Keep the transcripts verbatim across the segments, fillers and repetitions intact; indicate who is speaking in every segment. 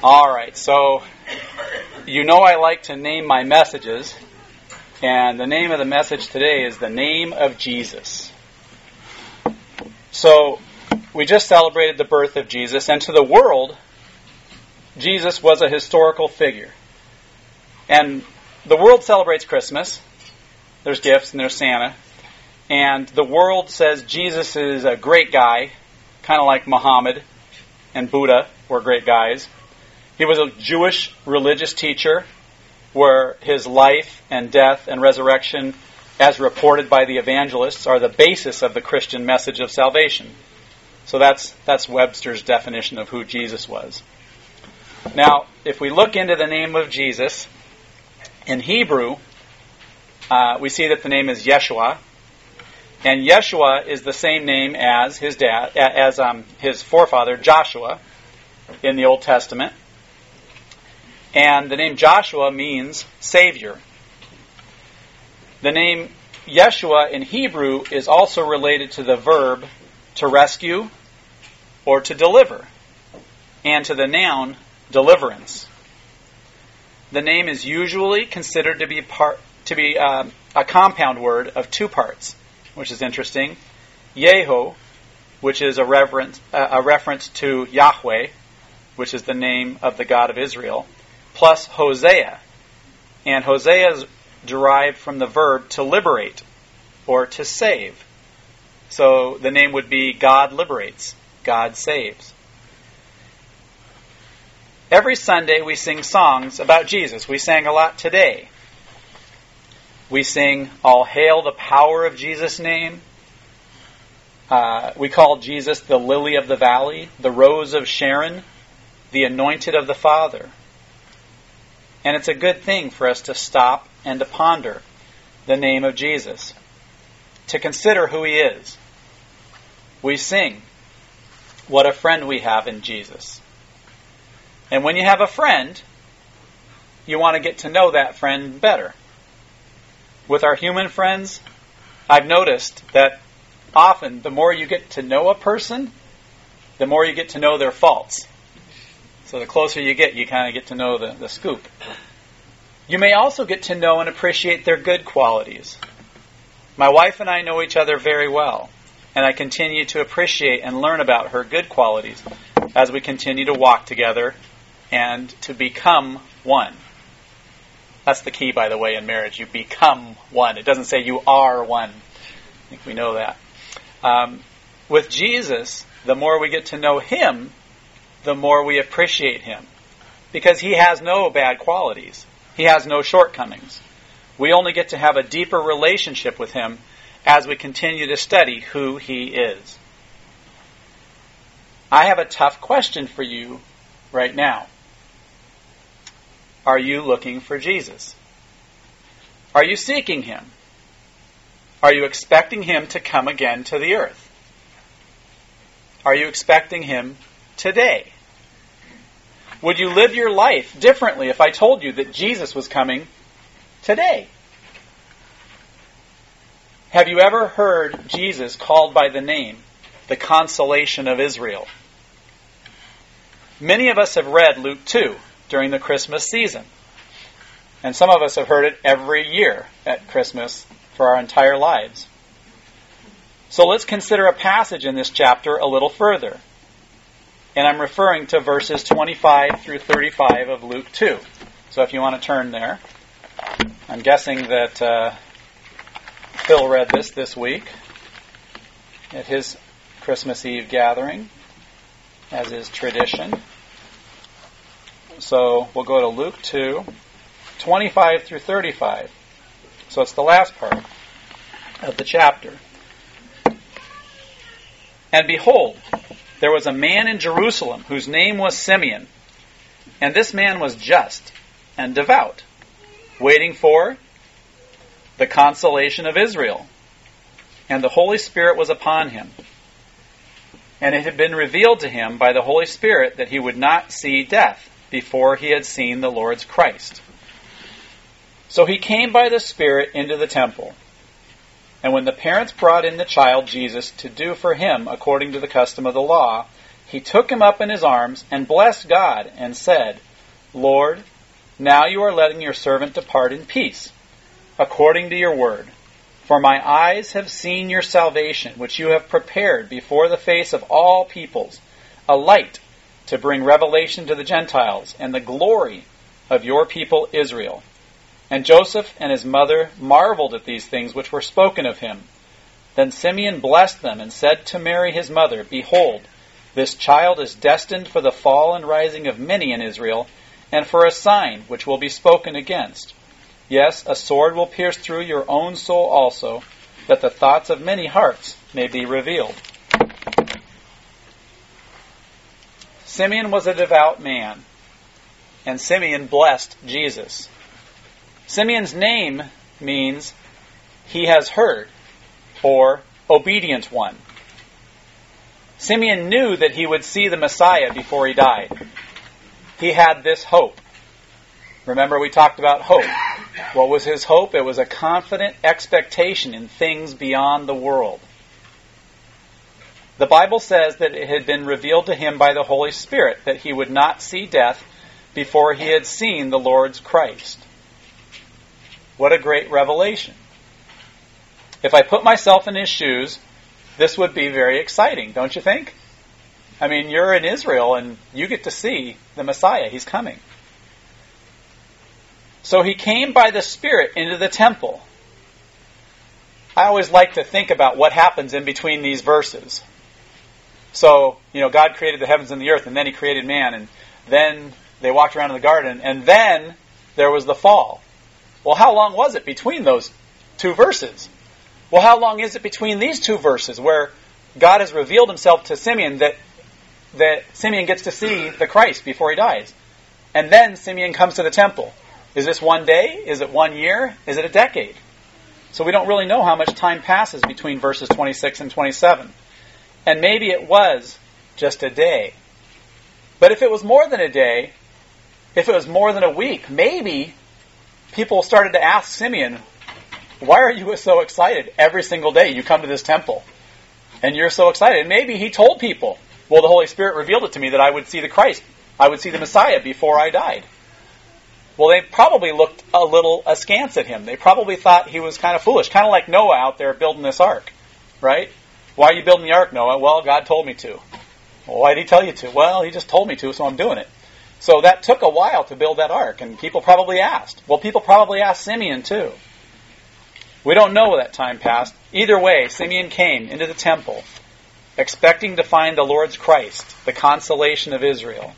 Speaker 1: All right, so you know I like to name my messages, and the name of the message today is the name of Jesus. So we just celebrated the birth of Jesus, and to the world, Jesus was a historical figure. And the world celebrates Christmas. There's gifts and there's Santa. And the world says Jesus is a great guy, kind of like Muhammad and Buddha were great guys. He was a Jewish religious teacher where his life and death and resurrection, as reported by the evangelists, are the basis of the Christian message of salvation. So that's that's Webster's definition of who Jesus was. Now, if we look into the name of Jesus, in Hebrew, uh, we see that the name is Yeshua, and Yeshua is the same name as his dad, as um, his forefather Joshua in the Old Testament. And the name Joshua means Savior. The name Yeshua in Hebrew is also related to the verb to rescue or to deliver, and to the noun deliverance. The name is usually considered to be part to be uh, a compound word of two parts, which is interesting. Yeho, which is a reference uh, a reference to Yahweh, which is the name of the God of Israel, plus Hosea. And Hosea is derived from the verb to liberate or to save. So the name would be God liberates, God saves. Every Sunday we sing songs about Jesus. We sang a lot today. We sing, "All hail the power of Jesus' name." Uh, we call Jesus the lily of the valley, the rose of Sharon, the anointed of the Father. And it's a good thing for us to stop and to ponder the name of Jesus, to consider who He is. We sing, "What a friend we have in Jesus." And when you have a friend, you want to get to know that friend better. With our human friends, I've noticed that often the more you get to know a person, the more you get to know their faults. So the closer you get, you kind of get to know the, the scoop. You may also get to know and appreciate their good qualities. My wife and I know each other very well, and I continue to appreciate and learn about her good qualities as we continue to walk together and to become one. That's the key, by the way, in marriage. You become one. It doesn't say you are one. I think we know that. Um, with Jesus, the more we get to know Him, the more we appreciate Him. Because He has no bad qualities. He has no shortcomings. We only get to have a deeper relationship with Him as we continue to study who He is. I have a tough question for you right now. Are you looking for Jesus? Are you seeking Him? Are you expecting Him to come again to the earth? Are you expecting Him today? Would you live your life differently if I told you that Jesus was coming today? Have you ever heard Jesus called by the name, the Consolation of Israel? Many of us have read Luke two during the Christmas season. And some of us have heard it every year at Christmas for our entire lives. So let's consider a passage in this chapter a little further. And I'm referring to verses twenty-five through thirty-five of Luke two. So if you want to turn there. I'm guessing that uh, Phil read this this week at his Christmas Eve gathering, as is tradition. So we'll go to Luke two, twenty-five through thirty-five. So it's the last part of the chapter. "And behold, there was a man in Jerusalem whose name was Simeon. And this man was just and devout, waiting for the consolation of Israel. And the Holy Spirit was upon him. And it had been revealed to him by the Holy Spirit that he would not see death before he had seen the Lord's Christ. So he came by the Spirit into the temple. And when the parents brought in the child Jesus to do for him according to the custom of the law, he took him up in his arms and blessed God and said, Lord, now you are letting your servant depart in peace, according to your word. For my eyes have seen your salvation, which you have prepared before the face of all peoples, a light to bring revelation to the Gentiles, and the glory of your people Israel. And Joseph and his mother marveled at these things which were spoken of him. Then Simeon blessed them and said to Mary his mother, Behold, this child is destined for the fall and rising of many in Israel, and for a sign which will be spoken against. Yes, a sword will pierce through your own soul also, that the thoughts of many hearts may be revealed. Simeon was a devout man, and Simeon blessed Jesus. Simeon's name means he has heard, or obedient one. Simeon knew that he would see the Messiah before he died. He had this hope. Remember, we talked about hope. What was his hope? It was a confident expectation in things beyond the world. The Bible says that it had been revealed to him by the Holy Spirit that he would not see death before he had seen the Lord's Christ. What a great revelation. If I put myself in his shoes, this would be very exciting, don't you think? I mean, you're in Israel and you get to see the Messiah. He's coming. So he came by the Spirit into the temple. I always like to think about what happens in between these verses. So, you know, God created the heavens and the earth, and then he created man, and then they walked around in the garden, and then there was the fall. Well, how long was it between those two verses? Well, how long is it between these two verses where God has revealed himself to Simeon that, that Simeon gets to see the Christ before he dies? And then Simeon comes to the temple. Is this one day? Is it one year? Is it a decade? So we don't really know how much time passes between verses twenty-six and twenty-seven. And maybe it was just a day. But if it was more than a day, if it was more than a week, maybe people started to ask Simeon, why are you so excited every single day you come to this temple? And you're so excited. And maybe he told people, well, the Holy Spirit revealed it to me that I would see the Christ. I would see the Messiah before I died. Well, they probably looked a little askance at him. They probably thought he was kind of foolish, kind of like Noah out there building this ark, right? Why are you building the ark, Noah? Well, God told me to. Well, why did he tell you to? Well, he just told me to, so I'm doing it. So that took a while to build that ark, and people probably asked. Well, people probably asked Simeon too. We don't know that time passed. Either way, Simeon came into the temple, expecting to find the Lord's Christ, the consolation of Israel.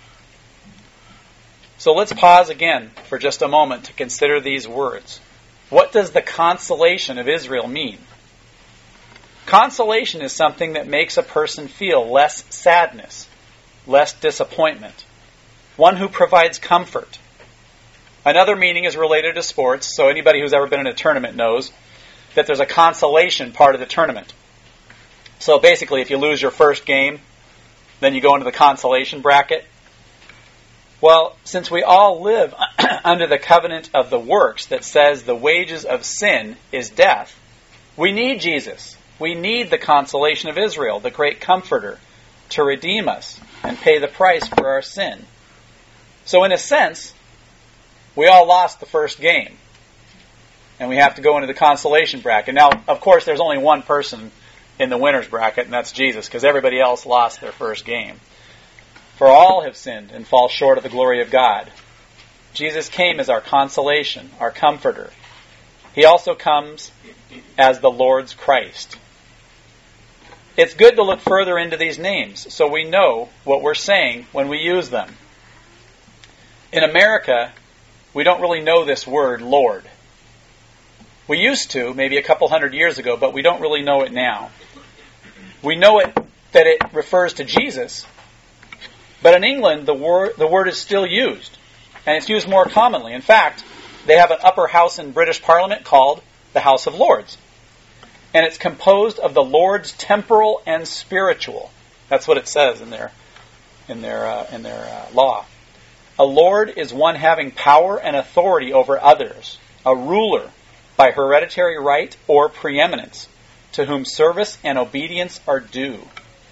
Speaker 1: So let's pause again for just a moment to consider these words. What does the consolation of Israel mean? Consolation is something that makes a person feel less sadness, less disappointment. One who provides comfort. Another meaning is related to sports, so anybody who's ever been in a tournament knows that there's a consolation part of the tournament. So basically, if you lose your first game, then you go into the consolation bracket. Well, since we all live under the covenant of the works that says the wages of sin is death, we need Jesus. We need the consolation of Israel, the great comforter, to redeem us and pay the price for our sin. So in a sense, we all lost the first game. And we have to go into the consolation bracket. Now, of course, there's only one person in the winner's bracket, and that's Jesus, because everybody else lost their first game. For all have sinned and fall short of the glory of God. Jesus came as our consolation, our comforter. He also comes as the Lord's Christ. It's good to look further into these names so we know what we're saying when we use them. In America, we don't really know this word, Lord. We used to, maybe a couple hundred years ago, but we don't really know it now. We know it that it refers to Jesus. But in England, the word, the word is still used, and it's used more commonly. In fact, they have an upper house in British Parliament called the House of Lords. And it's composed of the Lords temporal and spiritual. That's what it says in their, in their, uh, in their uh, law. A lord is one having power and authority over others, a ruler by hereditary right or preeminence, to whom service and obedience are due.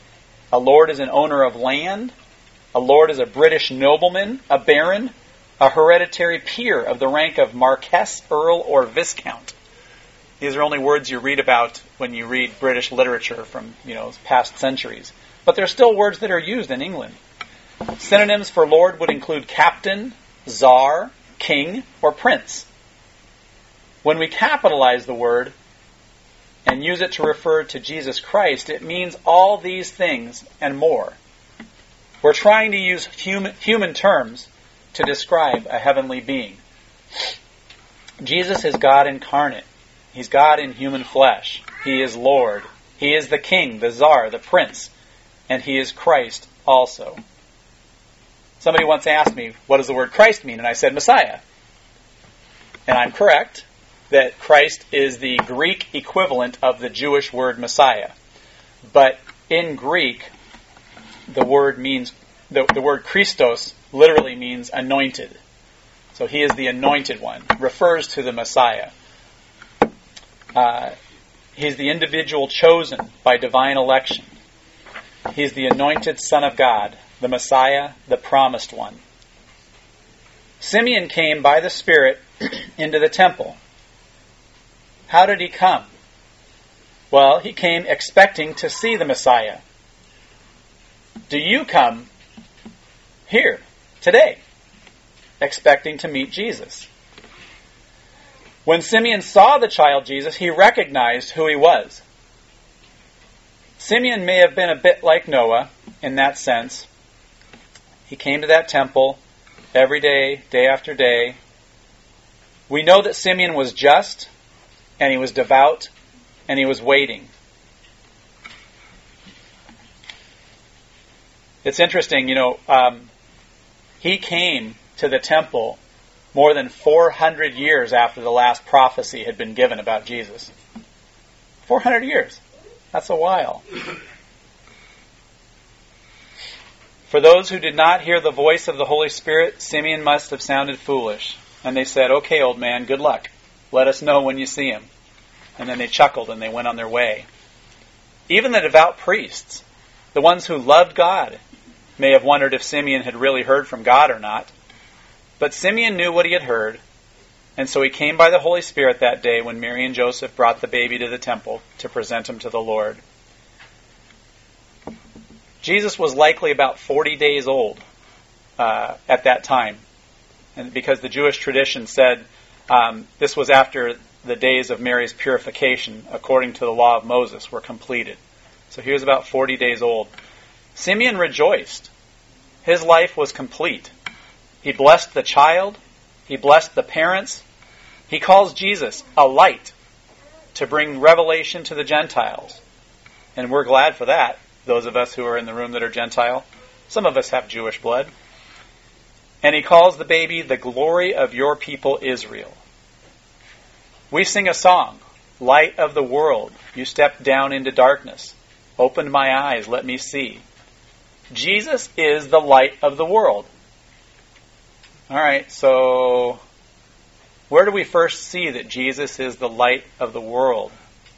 Speaker 1: A lord is an owner of land. A lord is a British nobleman, a baron, a hereditary peer of the rank of Marquess, Earl, or Viscount. These are only words you read about when you read British literature from, you know, past centuries. But they're still words that are used in England. Synonyms for lord would include captain, czar, king, or prince. When we capitalize the word and use it to refer to Jesus Christ, it means all these things and more. We're trying to use human, human terms to describe a heavenly being. Jesus is God incarnate. He's God in human flesh. He is Lord. He is the King, the Tsar, the Prince. And He is Christ also. Somebody once asked me, what does the word Christ mean? And I said, Messiah. And I'm correct that Christ is the Greek equivalent of the Jewish word Messiah. But in Greek, the word means, the, the word Christos literally means anointed. So He is the anointed one, refers to the Messiah. Uh, he's the individual chosen by divine election. He's the anointed Son of God, the Messiah, the promised one. Simeon came by the Spirit into the temple. How did he come? Well, he came expecting to see the Messiah. Do you come here, today, expecting to meet Jesus? When Simeon saw the child Jesus, he recognized who he was. Simeon may have been a bit like Noah in that sense. He came to that temple every day, day after day. We know that Simeon was just, and he was devout, and he was waiting. It's interesting, you know, um, he came to the temple more than four hundred years after the last prophecy had been given about Jesus. four hundred years. That's a while. For those who did not hear the voice of the Holy Spirit, Simeon must have sounded foolish. And they said, okay, old man, good luck. Let us know when you see him. And then they chuckled and they went on their way. Even the devout priests, the ones who loved God, may have wondered if Simeon had really heard from God or not. But Simeon knew what he had heard, and so he came by the Holy Spirit that day when Mary and Joseph brought the baby to the temple to present him to the Lord. Jesus was likely about forty days old uh, at that time, and because the Jewish tradition said um, this was after the days of Mary's purification, according to the law of Moses, were completed. So he was about forty days old. Simeon rejoiced. His life was complete. He blessed the child. He blessed the parents. He calls Jesus a light to bring revelation to the Gentiles. And we're glad for that, those of us who are in the room that are Gentile. Some of us have Jewish blood. And he calls the baby the glory of your people Israel. We sing a song, Light of the world, you stepped down into darkness. Opened my eyes, let me see. Jesus is the light of the world. All right, so where do we first see that Jesus is the light of the world?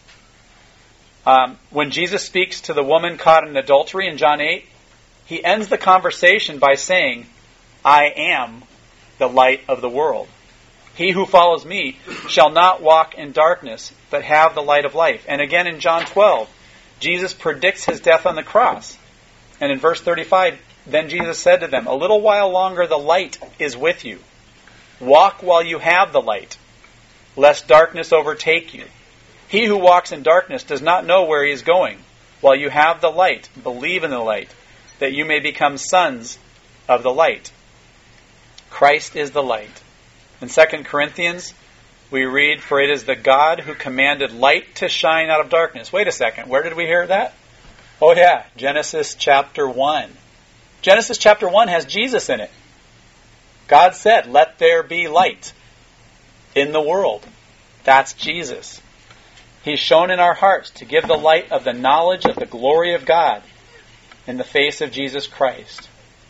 Speaker 1: Um, when Jesus speaks to the woman caught in adultery in John eight, he ends the conversation by saying, I am the light of the world. He who follows me shall not walk in darkness, but have the light of life. And again in John twelve, Jesus predicts his death on the cross. And in verse thirty-five, then Jesus said to them, a little while longer the light is with you. Walk while you have the light, lest darkness overtake you. He who walks in darkness does not know where he is going. While you have the light, believe in the light, that you may become sons of the light. Christ is the light. In Second Corinthians, we read, for it is the God who commanded light to shine out of darkness. Wait a second, where did we hear that? Oh yeah, Genesis chapter one. Genesis chapter one has Jesus in it. God said, let there be light in the world. That's Jesus. He's shown in our hearts to give the light of the knowledge of the glory of God in the face of Jesus Christ.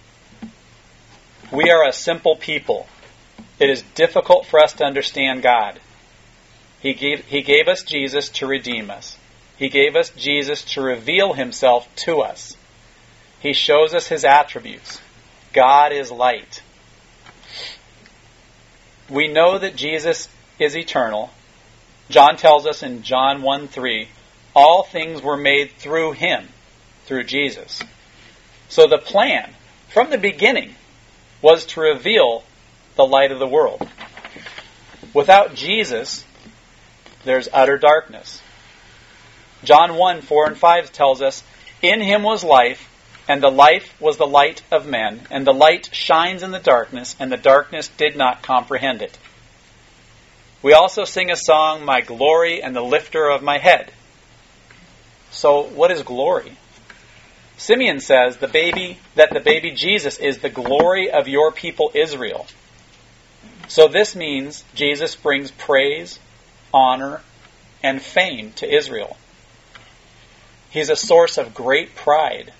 Speaker 1: We are a simple people. It is difficult for us to understand God. He gave, he gave us Jesus to redeem us. He gave us Jesus to reveal himself to us. He shows us his attributes. God is light. We know that Jesus is eternal. John tells us in John one three, all things were made through him, through Jesus. So the plan, from the beginning, was to reveal the light of the world. Without Jesus, there's utter darkness. John one four and five tells us, in him was life, and the life was the light of men, and the light shines in the darkness, and the darkness did not comprehend it. We also sing a song, My Glory and the Lifter of My Head. So, what is glory? Simeon says the baby that the baby Jesus is the glory of your people Israel. So this means Jesus brings praise, honor, and fame to Israel. He's a source of great pride.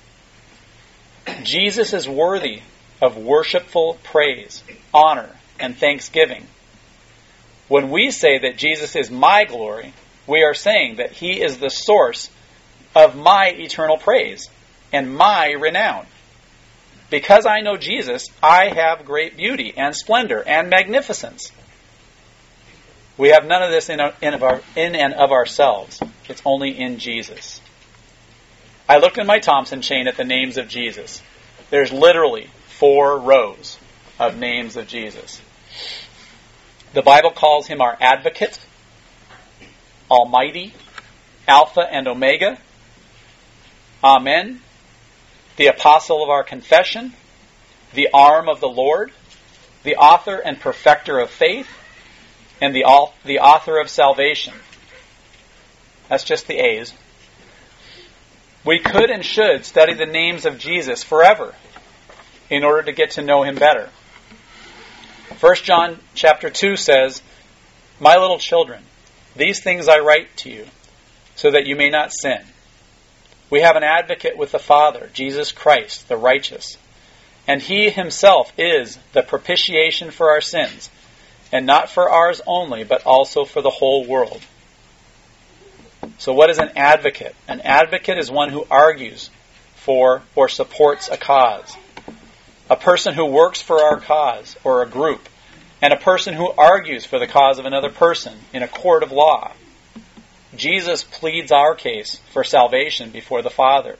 Speaker 1: Jesus is worthy of worshipful praise, honor, and thanksgiving. When we say that Jesus is my glory, we are saying that he is the source of my eternal praise and my renown. Because I know Jesus, I have great beauty and splendor and magnificence. We have none of this in, our, in, of our, in and of ourselves. It's only in Jesus. I looked in my Thompson chain at the names of Jesus. There's literally four rows of names of Jesus. The Bible calls him our advocate, Almighty, Alpha and Omega, Amen, the apostle of our confession, the arm of the Lord, the author and perfecter of faith, and the, the author of salvation. That's just the A's. We could and should study the names of Jesus forever in order to get to know him better. First John chapter two says, My little children, these things I write to you, so that you may not sin. We have an advocate with the Father, Jesus Christ, the righteous. And he himself is the propitiation for our sins, and not for ours only, but also for the whole world. So what is an advocate? An advocate is one who argues for or supports a cause. A person who works for our cause or a group, and a person who argues for the cause of another person in a court of law. Jesus pleads our case for salvation before the Father.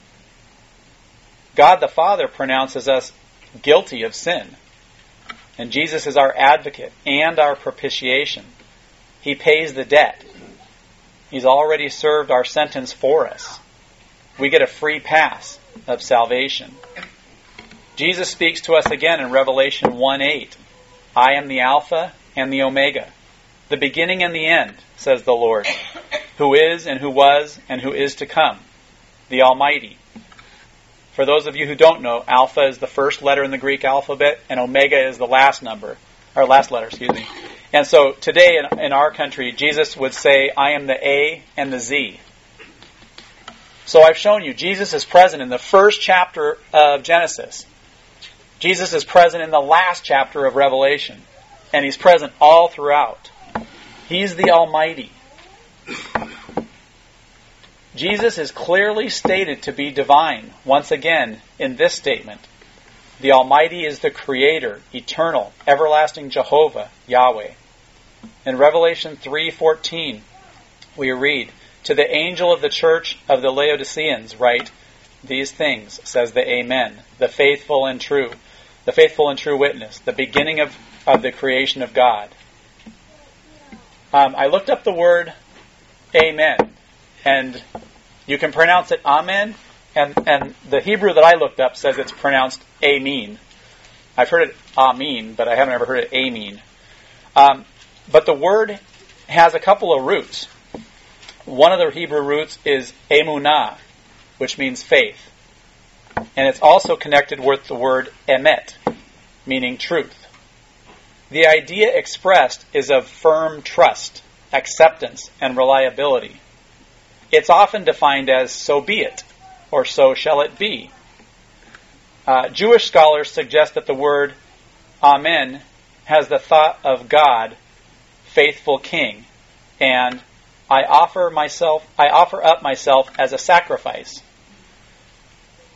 Speaker 1: God the Father pronounces us guilty of sin, and Jesus is our advocate and our propitiation. He pays the debt. He's already served our sentence for us. We get a free pass of salvation. Jesus speaks to us again in Revelation one eight. I am the Alpha and the Omega, the beginning and the end, says the Lord, who is and who was and who is to come, the Almighty. For those of you who don't know, Alpha is the first letter in the Greek alphabet, and Omega is the last number, or last letter, excuse me. And so today in, in our country, Jesus would say, I am the A and the Z. So I've shown you, Jesus is present in the first chapter of Genesis. Jesus is present in the last chapter of Revelation. And he's present all throughout. He's the Almighty. Jesus is clearly stated to be divine, once again, in this statement. The Almighty is the Creator, eternal, everlasting Jehovah, Yahweh. In Revelation three fourteen, we read, To the angel of the church of the Laodiceans write, These things, says the Amen, the faithful and true, the faithful and true witness, the beginning of, of the creation of God. Um, I looked up the word Amen, and you can pronounce it Amen, and, and the Hebrew that I looked up says it's pronounced Amen. I've heard it Amen, but I haven't ever heard it Amen. Um, but the word has a couple of roots. One of the Hebrew roots is emunah, which means faith. And it's also connected with the word emet, meaning truth. The idea expressed is of firm trust, acceptance, and reliability. It's often defined as so be it, or so shall it be. Uh, Jewish scholars suggest that the word Amen has the thought of God, faithful King, and I offer myself, I offer up myself as a sacrifice.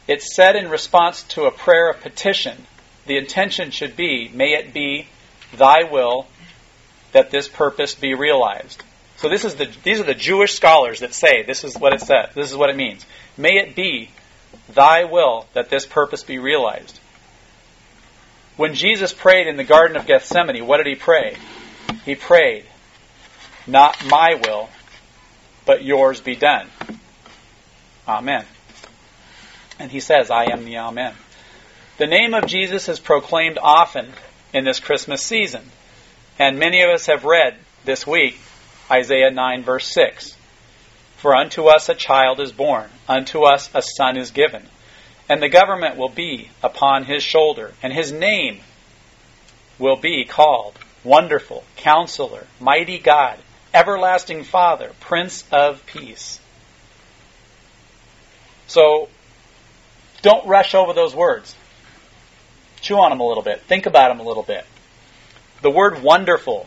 Speaker 1: It's said in response to a prayer of petition. The intention should be, may it be thy will that this purpose be realized. So this is the these are the Jewish scholars that say this is what it says. This is what it means. May it be thy will that this purpose be realized. When Jesus prayed in the Garden of Gethsemane, what did he pray? He prayed, not my will, but yours be done. Amen. And he says, I am the Amen. The name of Jesus is proclaimed often in this Christmas season. And many of us have read this week Isaiah nine verse six. For unto us a child is born, unto us a son is given, and the government will be upon his shoulder, and his name will be called Wonderful, Counselor, Mighty God, Everlasting Father, Prince of Peace. So, don't rush over those words. Chew on them a little bit. Think about them a little bit. The word wonderful.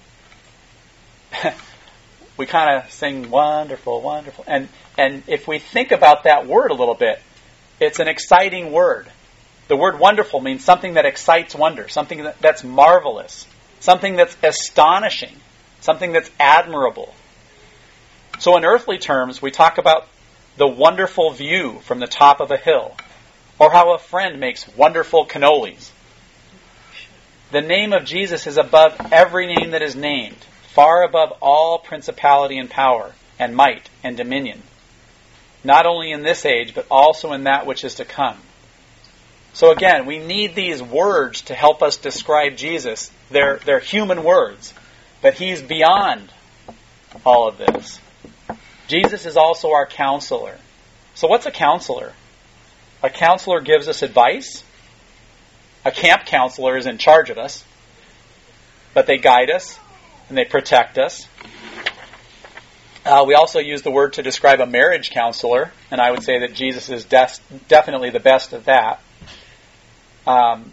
Speaker 1: We kind of sing wonderful, wonderful. And and if we think about that word a little bit, it's an exciting word. The word wonderful means something that excites wonder, something that, that's marvelous, something that's astonishing, something that's admirable. So in earthly terms, we talk about the wonderful view from the top of a hill, or how a friend makes wonderful cannolis. The name of Jesus is above every name that is named, far above all principality and power, and might and dominion, not only in this age, but also in that which is to come. So again, we need these words to help us describe Jesus. They're, they're human words, but he's beyond all of this. Jesus is also our counselor. So what's a counselor? A counselor gives us advice. A camp counselor is in charge of us, but they guide us and they protect us. Uh, we also use the word to describe a marriage counselor, and I would say that Jesus is des- definitely the best of that. Um,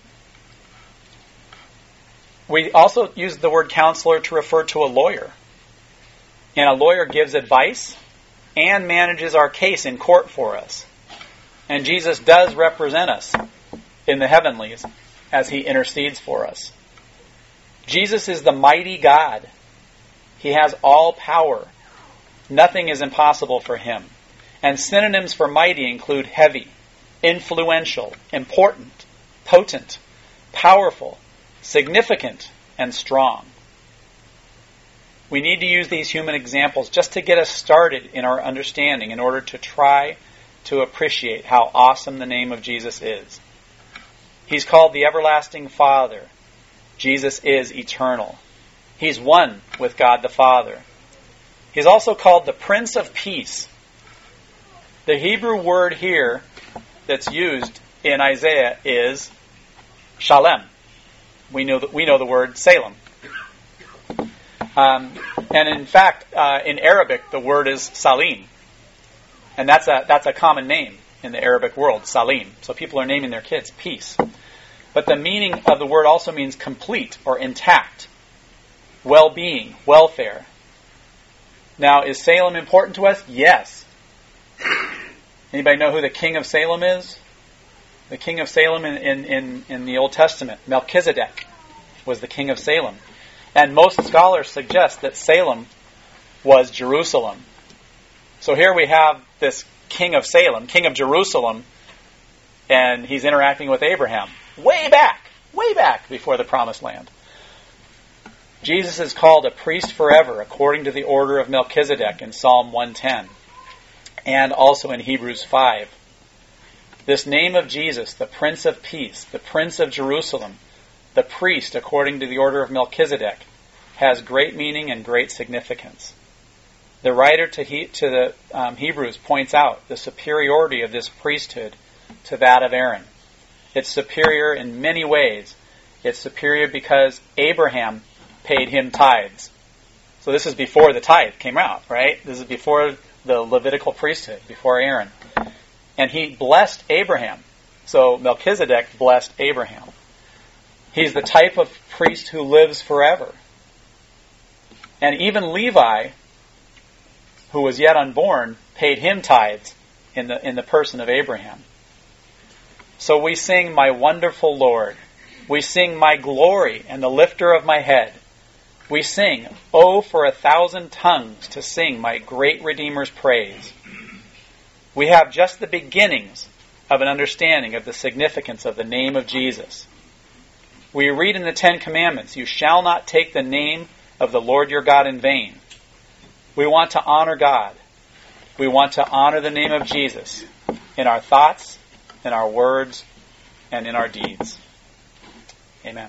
Speaker 1: we also use the word counselor to refer to a lawyer. And a lawyer gives advice and manages our case in court for us. And Jesus does represent us in the heavenlies as he intercedes for us. Jesus is the mighty God. He has all power. Nothing is impossible for him. And synonyms for mighty include heavy, influential, important, potent, powerful, significant, and strong. We need to use these human examples just to get us started in our understanding in order to try to appreciate how awesome the name of Jesus is. He's called the Everlasting Father. Jesus is eternal. He's one with God the Father. He's also called the Prince of Peace. The Hebrew word here that's used in Isaiah is Shalem. We know the, we know the word Salem. Um, and in fact, uh, in Arabic, the word is Salim. And that's a that's a common name in the Arabic world, Salim. So people are naming their kids peace. But the meaning of the word also means complete or intact, well-being, welfare. Now, is Salem important to us? Yes. Anybody know who the king of Salem is? The king of Salem in, in, in, in the Old Testament, Melchizedek, was the king of Salem. And most scholars suggest that Salem was Jerusalem. So here we have this king of Salem, king of Jerusalem, and he's interacting with Abraham. Way back, way back before the Promised Land. Jesus is called a priest forever according to the order of Melchizedek in Psalm one ten and also in Hebrews five. This name of Jesus, the Prince of Peace, the Prince of Jerusalem, the priest according to the order of Melchizedek, has great meaning and great significance. The writer to, he, to the um, Hebrews points out the superiority of this priesthood to that of Aaron. It's superior in many ways. It's superior because Abraham paid him tithes. So this is before the tithe came out, right? This is before the Levitical priesthood, before Aaron. And he blessed Abraham. So Melchizedek blessed Abraham. He's the type of priest who lives forever. And even Levi, who was yet unborn, paid him tithes in the in the person of Abraham. So we sing, My Wonderful Lord. We sing, My Glory and the Lifter of my Head. We sing, Oh, for a thousand tongues to sing my great Redeemer's praise. We have just the beginnings of an understanding of the significance of the name of Jesus. We read in the Ten Commandments, You shall not take the name of the Lord your God in vain. We want to honor God. We want to honor the name of Jesus in our thoughts, in our words, and in our deeds. Amen.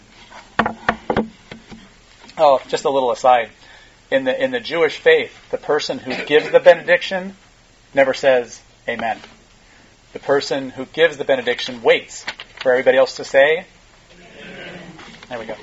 Speaker 1: Oh, just a little aside. In the in the Jewish faith, the person who gives the benediction never says Amen. The person who gives the benediction waits for everybody else to say Amen. There we go.